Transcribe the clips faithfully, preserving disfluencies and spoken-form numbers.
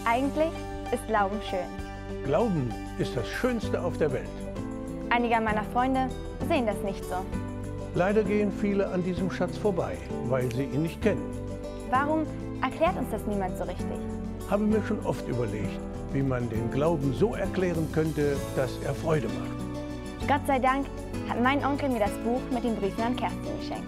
Eigentlich ist Glauben schön. Glauben ist das Schönste auf der Welt. Einige meiner Freunde sehen das nicht so. Leider gehen viele an diesem Schatz vorbei, weil sie ihn nicht kennen. Warum erklärt uns das niemand so richtig? Habe mir schon oft überlegt, wie man den Glauben so erklären könnte, dass er Freude macht. Gott sei Dank hat mein Onkel mir das Buch mit den Briefen an Kerstin geschenkt.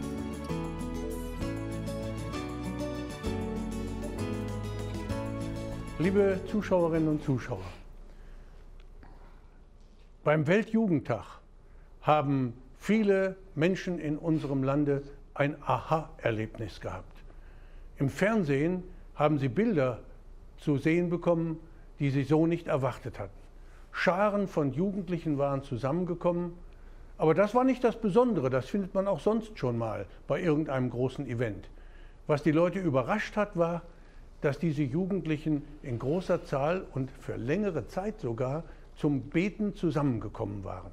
Liebe Zuschauerinnen und Zuschauer, beim Weltjugendtag haben viele Menschen in unserem Lande ein Aha-Erlebnis gehabt. Im Fernsehen haben sie Bilder zu sehen bekommen, die sie so nicht erwartet hatten. Scharen von Jugendlichen waren zusammengekommen, aber das war nicht das Besondere, das findet man auch sonst schon mal bei irgendeinem großen Event. Was die Leute überrascht hat, war, dass diese Jugendlichen in großer Zahl und für längere Zeit sogar zum Beten zusammengekommen waren.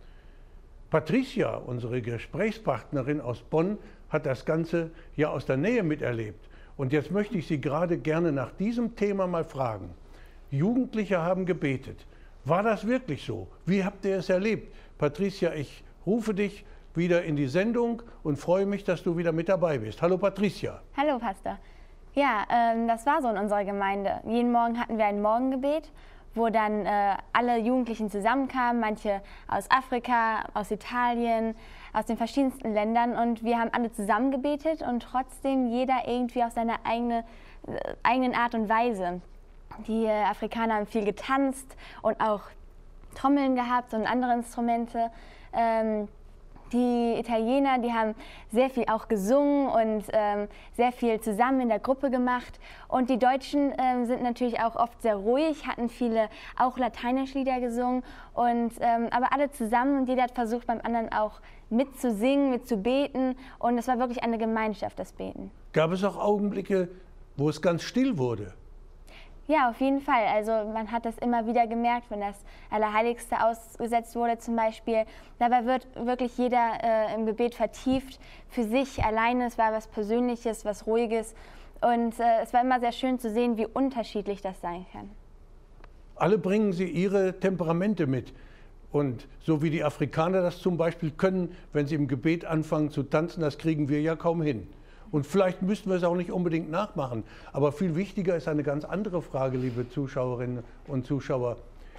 Patricia, unsere Gesprächspartnerin aus Bonn, hat das Ganze ja aus der Nähe miterlebt. Und jetzt möchte ich Sie gerade gerne nach diesem Thema mal fragen. Jugendliche haben gebetet. War das wirklich so? Wie habt ihr es erlebt? Patricia, ich rufe dich wieder in die Sendung und freue mich, dass du wieder mit dabei bist. Hallo Patricia. Hallo Pastor. Ja, ähm, das war so in unserer Gemeinde. Jeden Morgen hatten wir ein Morgengebet, wo dann äh, alle Jugendlichen zusammenkamen, manche aus Afrika, aus Italien, aus den verschiedensten Ländern, und wir haben alle zusammen gebetet und trotzdem jeder irgendwie auf seine eigene, äh, eigenen Art und Weise. Die äh, Afrikaner haben viel getanzt und auch Trommeln gehabt und andere Instrumente. Ähm, Die Italiener, die haben sehr viel auch gesungen und ähm, sehr viel zusammen in der Gruppe gemacht. Und die Deutschen ähm, sind natürlich auch oft sehr ruhig, hatten viele auch lateinische Lieder gesungen. Und, ähm, aber alle zusammen, und jeder hat versucht, beim anderen auch mitzusingen, mitzubeten. Und es war wirklich eine Gemeinschaft, das Beten. Gab es auch Augenblicke, wo es ganz still wurde? Ja, auf jeden Fall. Also man hat das immer wieder gemerkt, wenn das Allerheiligste ausgesetzt wurde zum Beispiel. Dabei wird wirklich jeder äh, im Gebet vertieft für sich alleine. Es war was Persönliches, was Ruhiges. Und äh, es war immer sehr schön zu sehen, wie unterschiedlich das sein kann. Alle bringen sie ihre Temperamente mit. Und so wie die Afrikaner das zum Beispiel können, wenn sie im Gebet anfangen zu tanzen, das kriegen wir ja kaum hin. Und vielleicht müssten wir es auch nicht unbedingt nachmachen. Aber viel wichtiger ist eine ganz andere Frage, liebe Zuschauerinnen und Zuschauer.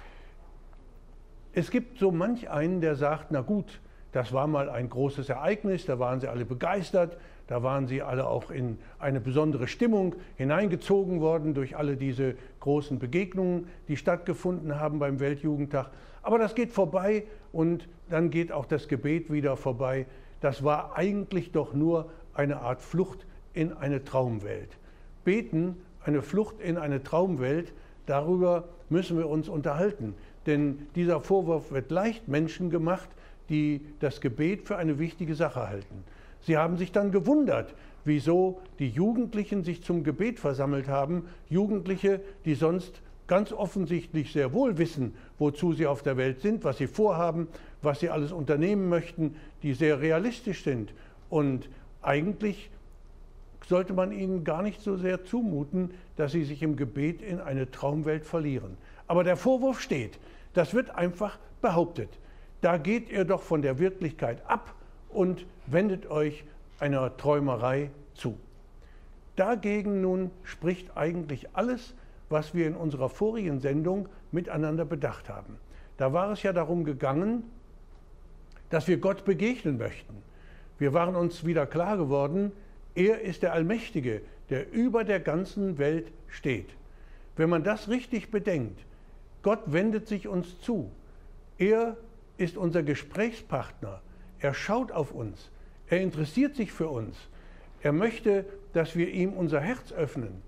Es gibt so manch einen, der sagt, na gut, das war mal ein großes Ereignis, da waren sie alle begeistert, da waren sie alle auch in eine besondere Stimmung hineingezogen worden durch alle diese großen Begegnungen, die stattgefunden haben beim Weltjugendtag. Aber das geht vorbei und dann geht auch das Gebet wieder vorbei. Das war eigentlich doch nur eine Art Flucht in eine Traumwelt. Beten, eine Flucht in eine Traumwelt, darüber müssen wir uns unterhalten. Denn dieser Vorwurf wird leicht Menschen gemacht, die das Gebet für eine wichtige Sache halten. Sie haben sich dann gewundert, wieso die Jugendlichen sich zum Gebet versammelt haben. Jugendliche, die sonst ganz offensichtlich sehr wohl wissen, wozu sie auf der Welt sind, was sie vorhaben, was sie alles unternehmen möchten, die sehr realistisch sind. Und eigentlich sollte man ihnen gar nicht so sehr zumuten, dass sie sich im Gebet in eine Traumwelt verlieren. Aber der Vorwurf steht, das wird einfach behauptet. Da geht ihr doch von der Wirklichkeit ab und wendet euch einer Träumerei zu. Dagegen nun spricht eigentlich alles, was wir in unserer vorigen Sendung miteinander bedacht haben. Da war es ja darum gegangen, dass wir Gott begegnen möchten. Wir waren uns wieder klar geworden, er ist der Allmächtige, der über der ganzen Welt steht. Wenn man das richtig bedenkt, Gott wendet sich uns zu. Er ist unser Gesprächspartner. Er schaut auf uns. Er interessiert sich für uns. Er möchte, dass wir ihm unser Herz öffnen.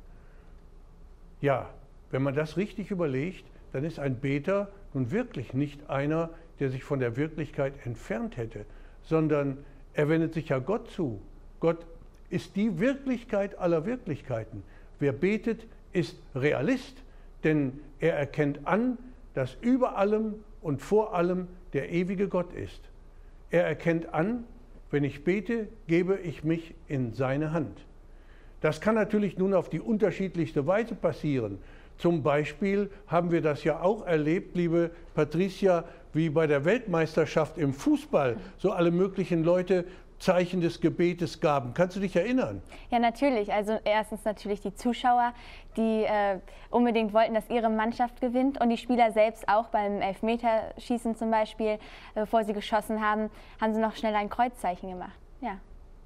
Ja, wenn man das richtig überlegt, dann ist ein Beter nun wirklich nicht einer, der sich von der Wirklichkeit entfernt hätte, sondern er wendet sich ja Gott zu. Gott ist die Wirklichkeit aller Wirklichkeiten. Wer betet, ist Realist, denn er erkennt an, dass über allem und vor allem der ewige Gott ist. Er erkennt an, wenn ich bete, gebe ich mich in seine Hand. Das kann natürlich nun auf die unterschiedlichste Weise passieren. Zum Beispiel haben wir das ja auch erlebt, liebe Patricia, wie bei der Weltmeisterschaft im Fußball, so alle möglichen Leute Zeichen des Gebetes gaben. Kannst du dich erinnern? Ja, natürlich. Also erstens natürlich die Zuschauer, die äh, unbedingt wollten, dass ihre Mannschaft gewinnt, und die Spieler selbst auch beim Elfmeterschießen zum Beispiel, äh, bevor sie geschossen haben, haben sie noch schnell ein Kreuzzeichen gemacht. Ja.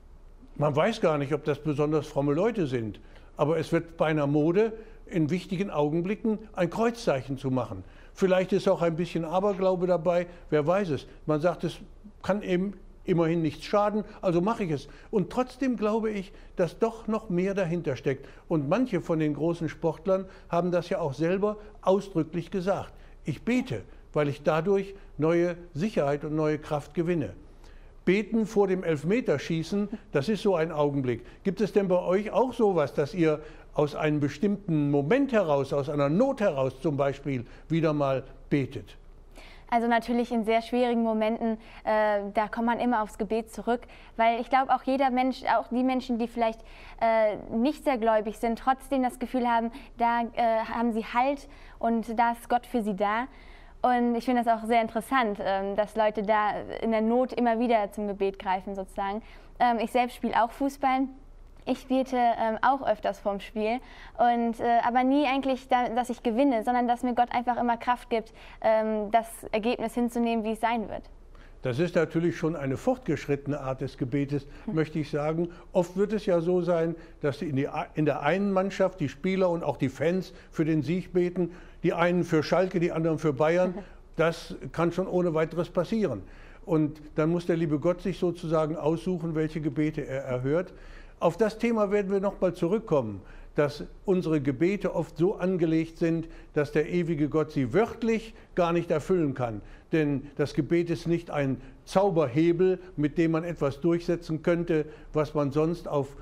Man weiß gar nicht, ob das besonders fromme Leute sind, aber es wird beinahe Mode, in wichtigen Augenblicken ein Kreuzzeichen zu machen. Vielleicht ist auch ein bisschen Aberglaube dabei, wer weiß es. Man sagt, es kann eben immerhin nichts schaden, also mache ich es. Und trotzdem glaube ich, dass doch noch mehr dahinter steckt. Und manche von den großen Sportlern haben das ja auch selber ausdrücklich gesagt. Ich bete, weil ich dadurch neue Sicherheit und neue Kraft gewinne. Beten vor dem Elfmeterschießen, das ist so ein Augenblick. Gibt es denn bei euch auch sowas, dass ihr aus einem bestimmten Moment heraus, aus einer Not heraus zum Beispiel, wieder mal betet? Also natürlich in sehr schwierigen Momenten, äh, da kommt man immer aufs Gebet zurück, weil ich glaube, auch jeder Mensch, auch die Menschen, die vielleicht äh, nicht sehr gläubig sind, trotzdem das Gefühl haben, da äh, haben sie Halt und da ist Gott für sie da. Und ich finde das auch sehr interessant, äh, dass Leute da in der Not immer wieder zum Gebet greifen sozusagen. Ähm, ich selbst spiele auch Fußball. Ich bete ähm, auch öfters vorm Spiel, und, äh, aber nie eigentlich, da, dass ich gewinne, sondern dass mir Gott einfach immer Kraft gibt, ähm, das Ergebnis hinzunehmen, wie es sein wird. Das ist natürlich schon eine fortgeschrittene Art des Gebetes, möchte ich sagen. Oft wird es ja so sein, dass in, die, in der einen Mannschaft die Spieler und auch die Fans für den Sieg beten, die einen für Schalke, die anderen für Bayern. Das kann schon ohne weiteres passieren. Und dann muss der liebe Gott sich sozusagen aussuchen, welche Gebete er erhört. Auf das Thema werden wir noch mal zurückkommen, dass unsere Gebete oft so angelegt sind, dass der ewige Gott sie wörtlich gar nicht erfüllen kann. Denn das Gebet ist nicht ein Zauberhebel, mit dem man etwas durchsetzen könnte, was man sonst auf,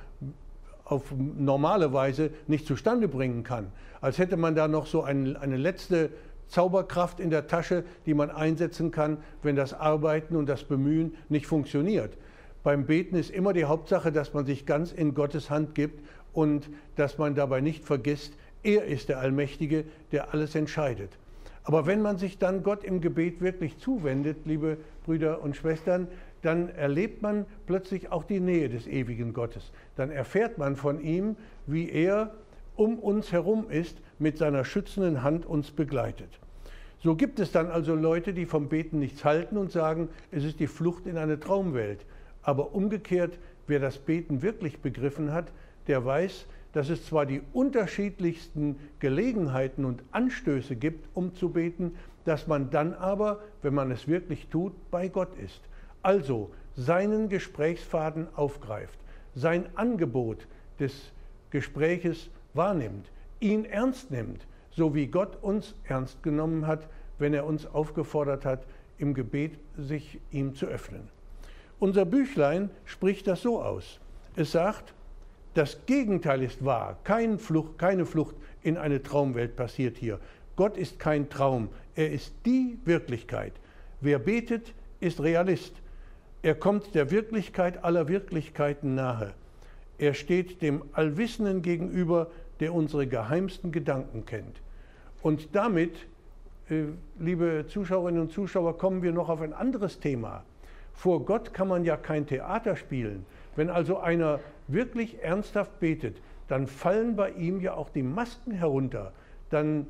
auf normale Weise nicht zustande bringen kann. Als hätte man da noch so ein, eine letzte Zauberkraft in der Tasche, die man einsetzen kann, wenn das Arbeiten und das Bemühen nicht funktioniert. Beim Beten ist immer die Hauptsache, dass man sich ganz in Gottes Hand gibt und dass man dabei nicht vergisst, er ist der Allmächtige, der alles entscheidet. Aber wenn man sich dann Gott im Gebet wirklich zuwendet, liebe Brüder und Schwestern, dann erlebt man plötzlich auch die Nähe des ewigen Gottes. Dann erfährt man von ihm, wie er um uns herum ist, mit seiner schützenden Hand uns begleitet. So gibt es dann also Leute, die vom Beten nichts halten und sagen, es ist die Flucht in eine Traumwelt. Aber umgekehrt, wer das Beten wirklich begriffen hat, der weiß, dass es zwar die unterschiedlichsten Gelegenheiten und Anstöße gibt, um zu beten, dass man dann aber, wenn man es wirklich tut, bei Gott ist. Also seinen Gesprächsfaden aufgreift, sein Angebot des Gespräches wahrnimmt, ihn ernst nimmt, so wie Gott uns ernst genommen hat, wenn er uns aufgefordert hat, im Gebet sich ihm zu öffnen. Unser Büchlein spricht das so aus. Es sagt, das Gegenteil ist wahr. Kein Flucht, keine Flucht in eine Traumwelt passiert hier. Gott ist kein Traum. Er ist die Wirklichkeit. Wer betet, ist Realist. Er kommt der Wirklichkeit aller Wirklichkeiten nahe. Er steht dem Allwissenden gegenüber, der unsere geheimsten Gedanken kennt. Und damit, äh, liebe Zuschauerinnen und Zuschauer, kommen wir noch auf ein anderes Thema. Vor Gott kann man ja kein Theater spielen. Wenn also einer wirklich ernsthaft betet, dann fallen bei ihm ja auch die Masken herunter. Dann,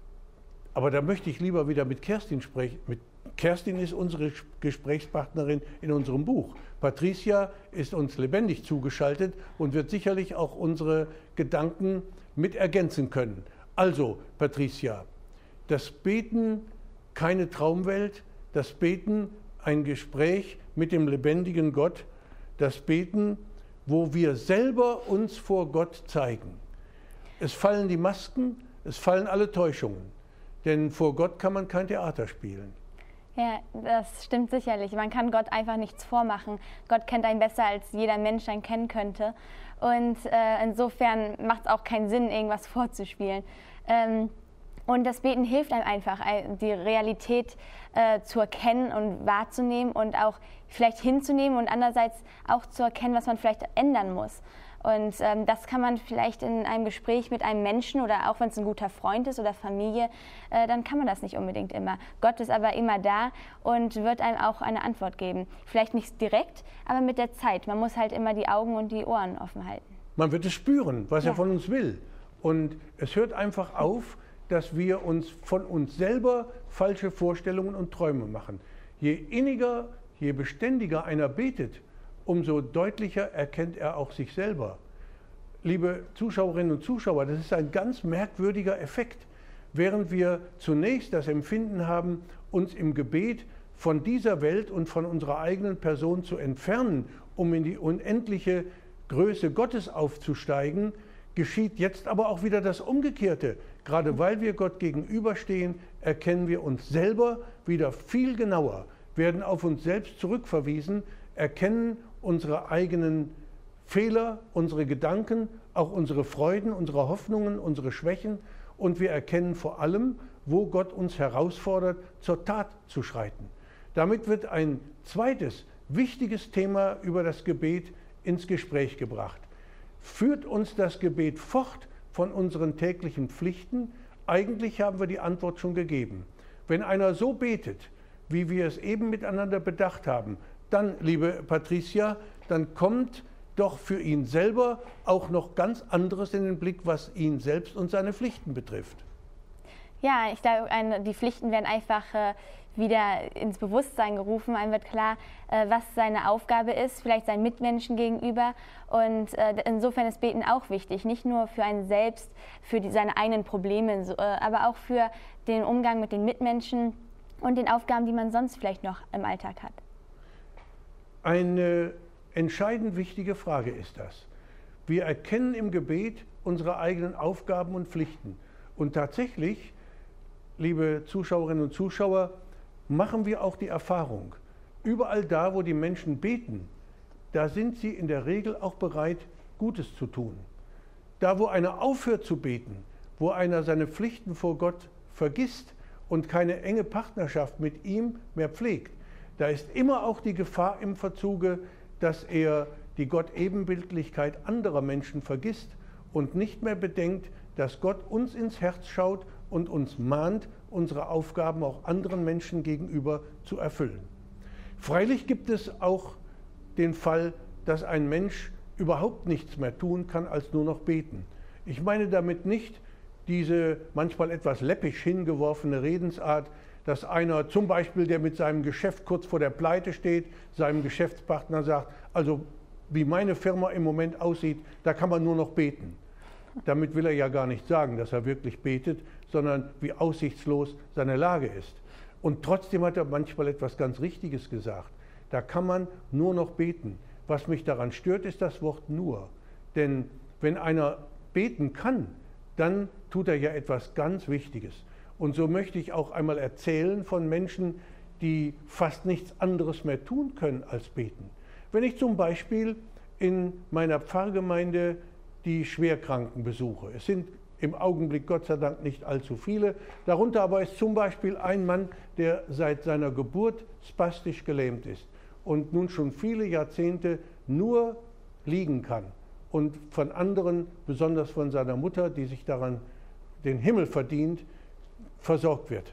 aber da möchte ich lieber wieder mit Kerstin sprechen. Mit Kerstin ist unsere Gesprächspartnerin in unserem Buch. Patricia ist uns lebendig zugeschaltet und wird sicherlich auch unsere Gedanken mit ergänzen können. Also, Patricia, das Beten keine Traumwelt, das Beten ein Gespräch mit dem lebendigen Gott, das Beten, wo wir selber uns vor Gott zeigen. Es fallen die Masken, es fallen alle Täuschungen, denn vor Gott kann man kein Theater spielen. Ja, das stimmt sicherlich. Man kann Gott einfach nichts vormachen. Gott kennt einen besser, als jeder Mensch einen kennen könnte. Und äh, insofern macht es auch keinen Sinn, irgendwas vorzuspielen. Ähm, Und das Beten hilft einem einfach, die Realität äh, zu erkennen und wahrzunehmen und auch vielleicht hinzunehmen und andererseits auch zu erkennen, was man vielleicht ändern muss. Und ähm, das kann man vielleicht in einem Gespräch mit einem Menschen oder auch wenn es ein guter Freund ist oder Familie, äh, dann kann man das nicht unbedingt immer. Gott ist aber immer da und wird einem auch eine Antwort geben. Vielleicht nicht direkt, aber mit der Zeit. Man muss halt immer die Augen und die Ohren offen halten. Man wird es spüren, was Ja. er von uns will. Und es hört einfach auf, dass wir uns von uns selber falsche Vorstellungen und Träume machen. Je inniger, je beständiger einer betet, umso deutlicher erkennt er auch sich selber. Liebe Zuschauerinnen und Zuschauer, das ist ein ganz merkwürdiger Effekt. Während wir zunächst das Empfinden haben, uns im Gebet von dieser Welt und von unserer eigenen Person zu entfernen, um in die unendliche Größe Gottes aufzusteigen, geschieht jetzt aber auch wieder das Umgekehrte. Gerade weil wir Gott gegenüberstehen, erkennen wir uns selber wieder viel genauer, werden auf uns selbst zurückverwiesen, erkennen unsere eigenen Fehler, unsere Gedanken, auch unsere Freuden, unsere Hoffnungen, unsere Schwächen und wir erkennen vor allem, wo Gott uns herausfordert, zur Tat zu schreiten. Damit wird ein zweites wichtiges Thema über das Gebet ins Gespräch gebracht. Führt uns das Gebet fort von unseren täglichen Pflichten? Eigentlich haben wir die Antwort schon gegeben. Wenn einer so betet, wie wir es eben miteinander bedacht haben, dann, liebe Patricia, dann kommt doch für ihn selber auch noch ganz anderes in den Blick, was ihn selbst und seine Pflichten betrifft. Ja, ich glaube, eine, die Pflichten werden einfach äh, wieder ins Bewusstsein gerufen. Einem wird klar, äh, was seine Aufgabe ist, vielleicht seinen Mitmenschen gegenüber. Und äh, insofern ist Beten auch wichtig, nicht nur für einen selbst, für die, seine eigenen Probleme, so, äh, aber auch für den Umgang mit den Mitmenschen und den Aufgaben, die man sonst vielleicht noch im Alltag hat. Eine entscheidend wichtige Frage ist das. Wir erkennen im Gebet unsere eigenen Aufgaben und Pflichten. Und tatsächlich, liebe Zuschauerinnen und Zuschauer, machen wir auch die Erfahrung, überall da, wo die Menschen beten, da sind sie in der Regel auch bereit, Gutes zu tun. Da, wo einer aufhört zu beten, wo einer seine Pflichten vor Gott vergisst und keine enge Partnerschaft mit ihm mehr pflegt, da ist immer auch die Gefahr im Verzuge, dass er die Gott-Ebenbildlichkeit anderer Menschen vergisst und nicht mehr bedenkt, dass Gott uns ins Herz schaut und uns mahnt, unsere Aufgaben auch anderen Menschen gegenüber zu erfüllen. Freilich gibt es auch den Fall, dass ein Mensch überhaupt nichts mehr tun kann, als nur noch beten. Ich meine damit nicht diese manchmal etwas läppisch hingeworfene Redensart, dass einer zum Beispiel, der mit seinem Geschäft kurz vor der Pleite steht, seinem Geschäftspartner sagt, also wie meine Firma im Moment aussieht, da kann man nur noch beten. Damit will er ja gar nicht sagen, dass er wirklich betet, sondern wie aussichtslos seine Lage ist. Und trotzdem hat er manchmal etwas ganz Richtiges gesagt. Da kann man nur noch beten. Was mich daran stört, ist das Wort nur. Denn wenn einer beten kann, dann tut er ja etwas ganz Wichtiges. Und so möchte ich auch einmal erzählen von Menschen, die fast nichts anderes mehr tun können als beten. Wenn ich zum Beispiel in meiner Pfarrgemeinde die Schwerkranken besuche. Es sind im Augenblick Gott sei Dank nicht allzu viele. Darunter aber ist zum Beispiel ein Mann, der seit seiner Geburt spastisch gelähmt ist und nun schon viele Jahrzehnte nur liegen kann und von anderen, besonders von seiner Mutter, die sich daran den Himmel verdient, versorgt wird.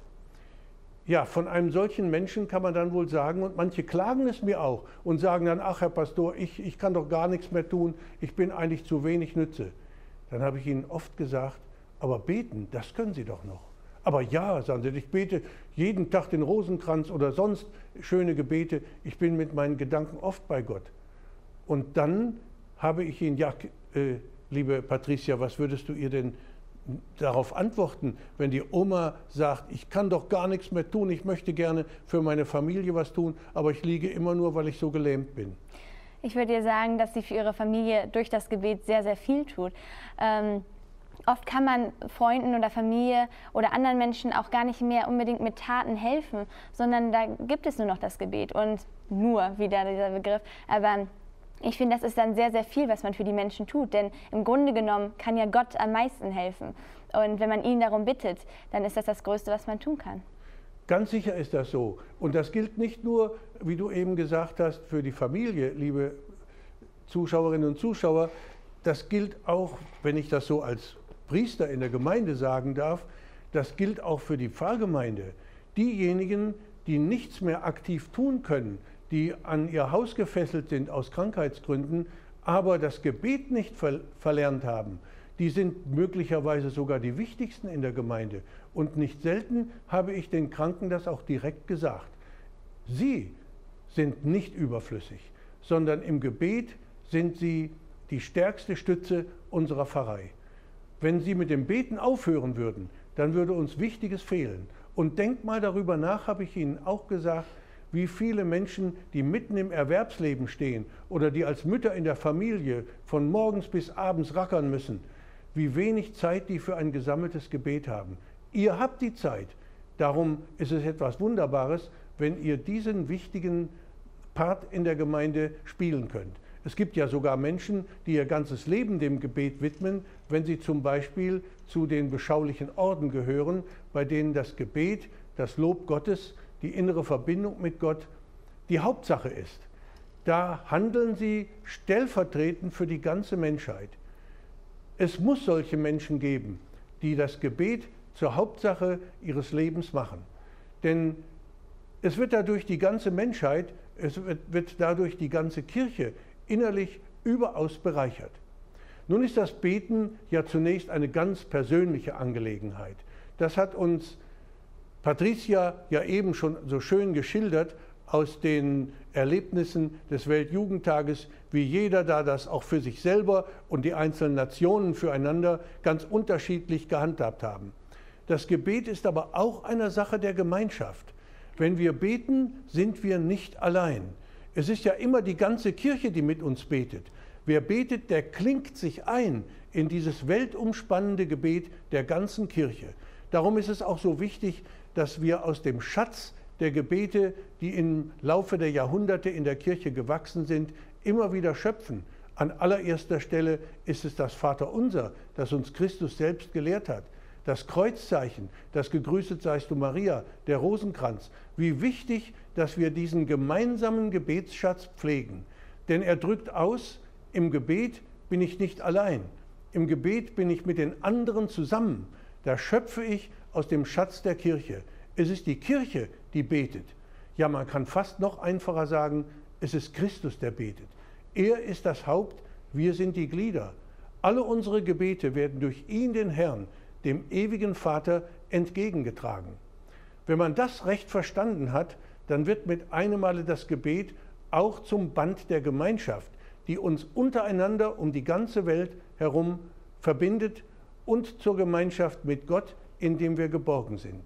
Ja, von einem solchen Menschen kann man dann wohl sagen, und manche klagen es mir auch und sagen dann, ach Herr Pastor, ich, ich kann doch gar nichts mehr tun, ich bin eigentlich zu wenig Nütze. Dann habe ich ihnen oft gesagt, aber beten, das können Sie doch noch. Aber ja, sagen sie, ich bete jeden Tag den Rosenkranz oder sonst schöne Gebete, ich bin mit meinen Gedanken oft bei Gott. Und dann habe ich ihnen, ja, äh, liebe Patricia, was würdest du ihr denn darauf antworten, wenn die Oma sagt, ich kann doch gar nichts mehr tun, ich möchte gerne für meine Familie was tun, aber ich liege immer nur, weil ich so gelähmt bin? Ich würde dir sagen, dass sie für ihre Familie durch das Gebet sehr, sehr viel tut. Ähm, oft kann man Freunden oder Familie oder anderen Menschen auch gar nicht mehr unbedingt mit Taten helfen, sondern da gibt es nur noch das Gebet und nur wieder dieser Begriff. Aber ich finde, das ist dann sehr, sehr viel, was man für die Menschen tut, denn im Grunde genommen kann ja Gott am meisten helfen. Und wenn man ihn darum bittet, dann ist das das Größte, was man tun kann. Ganz sicher ist das so. Und das gilt nicht nur, wie du eben gesagt hast, für die Familie, liebe Zuschauerinnen und Zuschauer. das gilt auch, wenn ich das so als Priester in der Gemeinde sagen darf, das gilt auch für die Pfarrgemeinde. Diejenigen, die nichts mehr aktiv tun können, die an ihr Haus gefesselt sind aus Krankheitsgründen, aber das Gebet nicht ver verlernt haben, die sind möglicherweise sogar die wichtigsten in der Gemeinde. Und nicht selten habe ich den Kranken das auch direkt gesagt. Sie sind nicht überflüssig, sondern im Gebet sind sie die stärkste Stütze unserer Pfarrei. Wenn sie mit dem Beten aufhören würden, dann würde uns Wichtiges fehlen. Und denkt mal darüber nach, habe ich Ihnen auch gesagt, wie viele Menschen, die mitten im Erwerbsleben stehen oder die als Mütter in der Familie von morgens bis abends rackern müssen, wie wenig Zeit die für ein gesammeltes Gebet haben. Ihr habt die Zeit. Darum ist es etwas Wunderbares, wenn ihr diesen wichtigen Part in der Gemeinde spielen könnt. Es gibt ja sogar Menschen, die ihr ganzes Leben dem Gebet widmen, wenn sie zum Beispiel zu den beschaulichen Orden gehören, bei denen das Gebet, das Lob Gottes, die innere Verbindung mit Gott die Hauptsache ist. Da handeln sie stellvertretend für die ganze Menschheit. Es muss solche Menschen geben, die das Gebet zur Hauptsache ihres Lebens machen. Denn es wird dadurch die ganze Menschheit, es wird, wird dadurch die ganze Kirche innerlich überaus bereichert. Nun ist das Beten ja zunächst eine ganz persönliche Angelegenheit. Das hat uns Patricia ja eben schon so schön geschildert aus den Erlebnissen des Weltjugendtages, wie jeder da das auch für sich selber und die einzelnen Nationen füreinander ganz unterschiedlich gehandhabt haben. Das Gebet ist aber auch eine Sache der Gemeinschaft. Wenn wir beten, sind wir nicht allein. Es ist ja immer die ganze Kirche, die mit uns betet. Wer betet, der klingt sich ein in dieses weltumspannende Gebet der ganzen Kirche. Darum ist es auch so wichtig, dass wir aus dem Schatz der Gebete, die im Laufe der Jahrhunderte in der Kirche gewachsen sind, immer wieder schöpfen. An allererster Stelle ist es das Vaterunser, das uns Christus selbst gelehrt hat. Das Kreuzzeichen, das Gegrüßet seist du Maria, der Rosenkranz. Wie wichtig, dass wir diesen gemeinsamen Gebetsschatz pflegen. Denn er drückt aus, im Gebet bin ich nicht allein. Im Gebet bin ich mit den anderen zusammen. Da schöpfe ich aus dem Schatz der Kirche. Es ist die Kirche, die betet. Ja, man kann fast noch einfacher sagen, es ist Christus, der betet. Er ist das Haupt, wir sind die Glieder. Alle unsere Gebete werden durch ihn, den Herrn, dem ewigen Vater, entgegengetragen. Wenn man das recht verstanden hat, dann wird mit einem Male das Gebet auch zum Band der Gemeinschaft, die uns untereinander um die ganze Welt herum verbindet und zur Gemeinschaft mit Gott, in dem wir geborgen sind.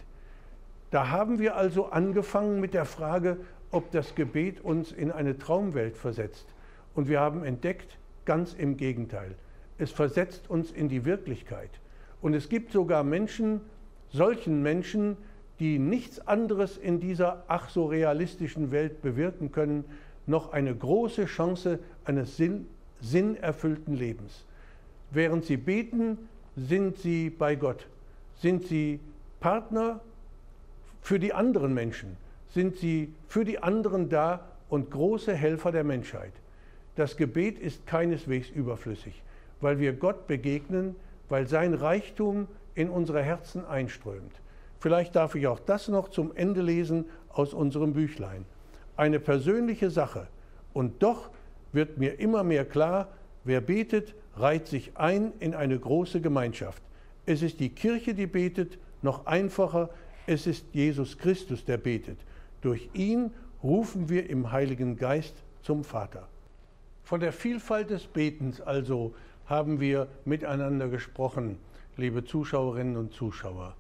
Da haben wir also angefangen mit der Frage, ob das Gebet uns in eine Traumwelt versetzt. Und wir haben entdeckt, ganz im Gegenteil. Es versetzt uns in die Wirklichkeit. Und es gibt sogar Menschen, solchen Menschen, die nichts anderes in dieser ach so realistischen Welt bewirken können, noch eine große Chance eines sinn, sinnerfüllten Lebens. Während sie beten, sind sie bei Gott, sind sie Partner für die anderen Menschen, sind sie für die anderen da und große Helfer der Menschheit. Das Gebet ist keineswegs überflüssig, weil wir Gott begegnen, weil sein Reichtum in unsere Herzen einströmt. Vielleicht darf ich auch das noch zum Ende lesen aus unserem Büchlein. Eine persönliche Sache. Und doch wird mir immer mehr klar, wer betet, reiht sich ein in eine große Gemeinschaft. Es ist die Kirche, die betet, noch einfacher, es ist Jesus Christus, der betet. Durch ihn rufen wir im Heiligen Geist zum Vater. Von der Vielfalt des Betens also haben wir miteinander gesprochen, liebe Zuschauerinnen und Zuschauer.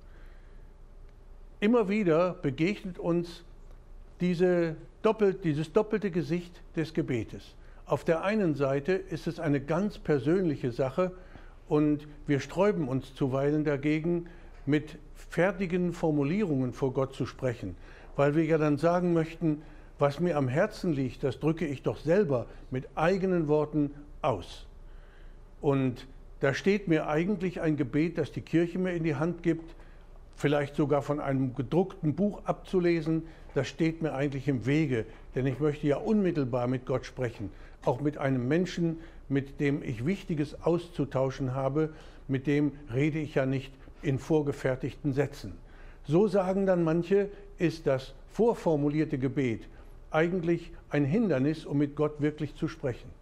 Immer wieder begegnet uns diese doppelt, dieses doppelte Gesicht des Gebetes. Auf der einen Seite ist es eine ganz persönliche Sache und wir sträuben uns zuweilen dagegen, mit fertigen Formulierungen vor Gott zu sprechen, weil wir ja dann sagen möchten, was mir am Herzen liegt, das drücke ich doch selber mit eigenen Worten aus. Und da steht mir eigentlich ein Gebet, das die Kirche mir in die Hand gibt, vielleicht sogar von einem gedruckten Buch abzulesen, das steht mir eigentlich im Wege, denn ich möchte ja unmittelbar mit Gott sprechen, auch mit einem Menschen, mit dem ich Wichtiges auszutauschen habe, mit dem rede ich ja nicht in vorgefertigten Sätzen. So sagen dann manche, ist das vorformulierte Gebet eigentlich ein Hindernis, um mit Gott wirklich zu sprechen.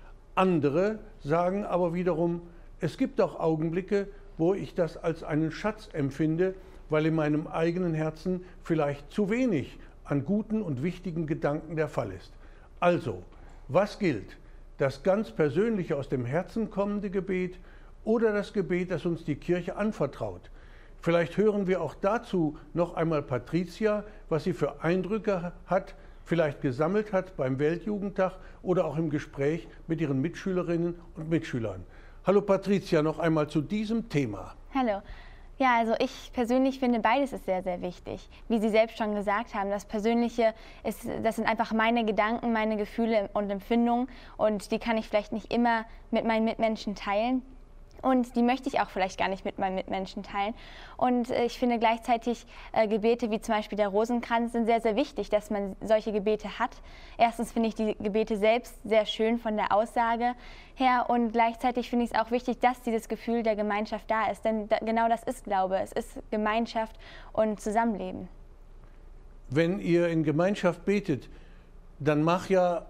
Andere sagen aber wiederum, es gibt auch Augenblicke, wo ich das als einen Schatz empfinde, weil in meinem eigenen Herzen vielleicht zu wenig an guten und wichtigen Gedanken der Fall ist. Also, was gilt? Das ganz persönliche aus dem Herzen kommende Gebet oder das Gebet, das uns die Kirche anvertraut? Vielleicht hören wir auch dazu noch einmal Patricia, was sie für Eindrücke hat, vielleicht gesammelt hat beim Weltjugendtag oder auch im Gespräch mit ihren Mitschülerinnen und Mitschülern. Hallo Patricia, noch einmal zu diesem Thema. Hallo. Ja, also ich persönlich finde, beides ist sehr, sehr wichtig. Wie Sie selbst schon gesagt haben, das Persönliche, ist, das sind einfach meine Gedanken, meine Gefühle und Empfindungen und die kann ich vielleicht nicht immer mit meinen Mitmenschen teilen. Und die möchte ich auch vielleicht gar nicht mit meinen Mitmenschen teilen. Und äh, ich finde gleichzeitig äh, Gebete wie zum Beispiel der Rosenkranz sind sehr, sehr wichtig, dass man solche Gebete hat. Erstens finde ich die Gebete selbst sehr schön von der Aussage her und gleichzeitig finde ich es auch wichtig, dass dieses Gefühl der Gemeinschaft da ist. Denn da, genau das ist Glaube. Es ist Gemeinschaft und Zusammenleben. Wenn ihr in Gemeinschaft betet, dann mag ja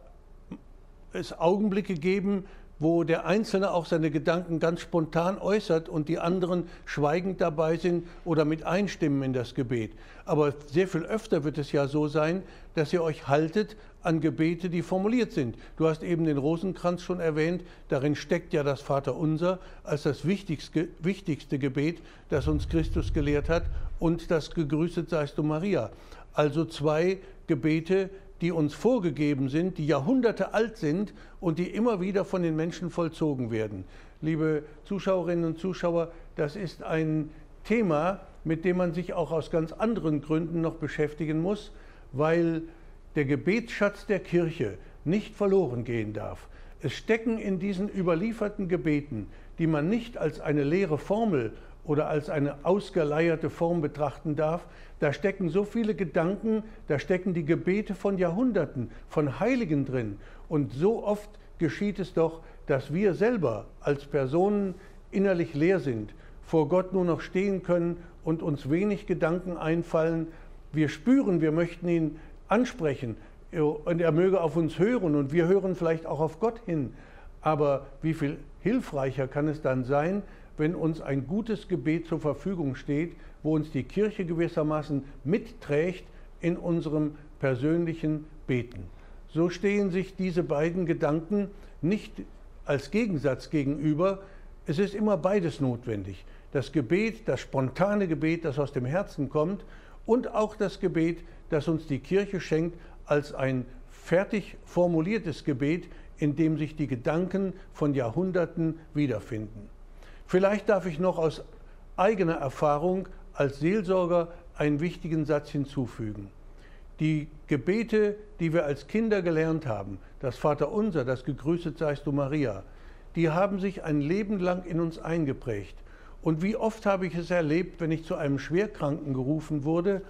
es Augenblicke geben, wo der Einzelne auch seine Gedanken ganz spontan äußert und die anderen schweigend dabei sind oder mit einstimmen in das Gebet. Aber sehr viel öfter wird es ja so sein, dass ihr euch haltet an Gebete, die formuliert sind. Du hast eben den Rosenkranz schon erwähnt, darin steckt ja das Vaterunser als das wichtigste, wichtigste Gebet, das uns Christus gelehrt hat, und das Gegrüßet seist du Maria. Also zwei Gebete, die uns vorgegeben sind, die Jahrhunderte alt sind und die immer wieder von den Menschen vollzogen werden. Liebe Zuschauerinnen und Zuschauer, das ist ein Thema, mit dem man sich auch aus ganz anderen Gründen noch beschäftigen muss, weil der Gebetsschatz der Kirche nicht verloren gehen darf. Es stecken in diesen überlieferten Gebeten, die man nicht als eine leere Formel oder als eine ausgeleierte Form betrachten darf, da stecken so viele Gedanken, da stecken die Gebete von Jahrhunderten, von Heiligen drin. Und so oft geschieht es doch, dass wir selber als Personen innerlich leer sind, vor Gott nur noch stehen können und uns wenig Gedanken einfallen. Wir spüren, wir möchten ihn ansprechen und er möge auf uns hören und wir hören vielleicht auch auf Gott hin. Aber wie viel hilfreicher kann es dann sein, wenn uns ein gutes Gebet zur Verfügung steht, wo uns die Kirche gewissermaßen mitträgt in unserem persönlichen Beten. So stehen sich diese beiden Gedanken nicht als Gegensatz gegenüber. Es ist immer beides notwendig. Das Gebet, das spontane Gebet, das aus dem Herzen kommt, und auch das Gebet, das uns die Kirche schenkt, als ein fertig formuliertes Gebet, in dem sich die Gedanken von Jahrhunderten wiederfinden. Vielleicht darf ich noch aus eigener Erfahrung als Seelsorger einen wichtigen Satz hinzufügen. Die Gebete, die wir als Kinder gelernt haben, das Vaterunser, das Gegrüßet seist du Maria, die haben sich ein Leben lang in uns eingeprägt. Und wie oft habe ich es erlebt, wenn ich zu einem Schwerkranken gerufen wurde,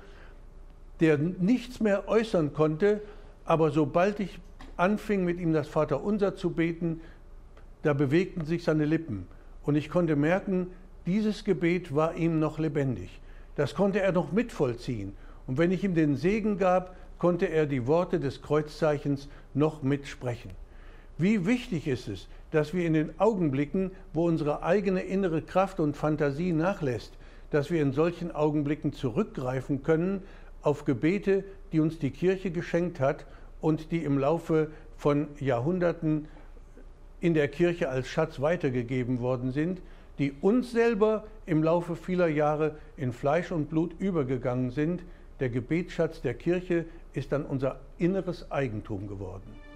der nichts mehr äußern konnte, aber sobald ich anfing, mit ihm das Vaterunser zu beten, da bewegten sich seine Lippen. Und ich konnte merken, dieses Gebet war ihm noch lebendig. Das konnte er noch mitvollziehen. Und wenn ich ihm den Segen gab, konnte er die Worte des Kreuzzeichens noch mitsprechen. Wie wichtig ist es, dass wir in den Augenblicken, wo unsere eigene innere Kraft und Fantasie nachlässt, dass wir in solchen Augenblicken zurückgreifen können auf Gebete, die uns die Kirche geschenkt hat und die im Laufe von Jahrhunderten in der Kirche als Schatz weitergegeben worden sind, die uns selber im Laufe vieler Jahre in Fleisch und Blut übergegangen sind. Der Gebetsschatz der Kirche ist dann unser inneres Eigentum geworden.